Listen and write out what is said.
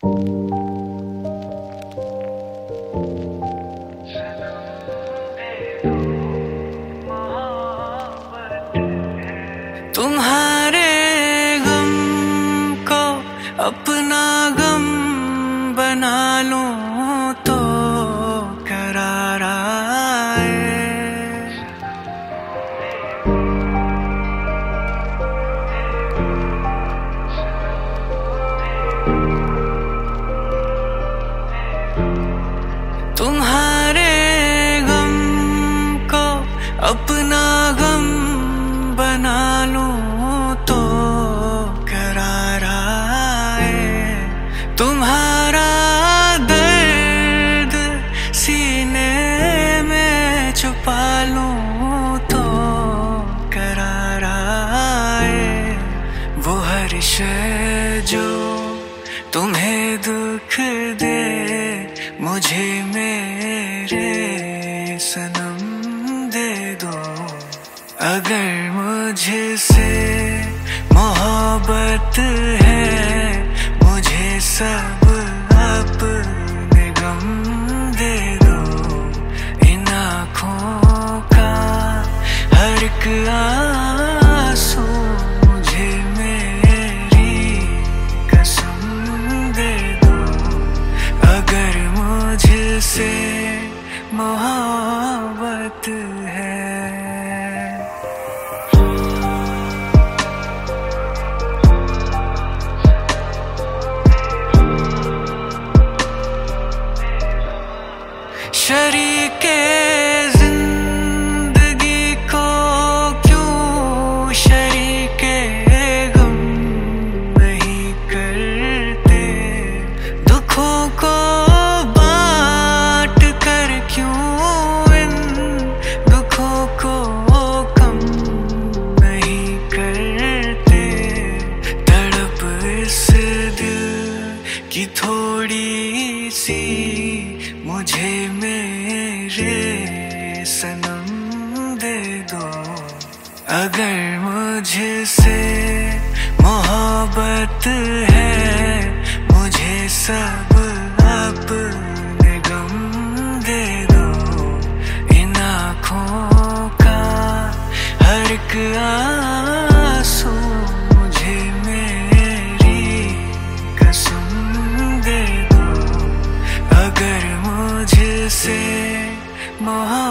तुम्हारे गम को अपना गम बना लूं तो करार आए। तुम्हारे गम को अपना गम बना लूं तो करार आए। तुम्हारा दर्द सीने में छुपा लूं तो करार आए। वो हर शय जो तुम्हें दुख दे मुझे मेरे सनम दे दो। अगर मुझसे मोहब्बत है मुझे सब अपने गम दे दो। इन आँखों का हर एक आंसू मुझे मेरी कसम दे दो। अगर मुझसे मोहब्बत है। शरीके जिंदगी को क्यों शरीके गम नहीं करते। दुखों को बांट कर क्यों इन दुखों को कम नहीं करते। तड़प इस दिल की थोड़ी सी मुझे मेरे सनम दे दो। अगर मुझसे मोहब्बत है मुझे सब अपने गम दे दो। इन आँखों का हर एक आंसू मुझे मेरी कसम दे दो। अगर मुझसे मोहब्बत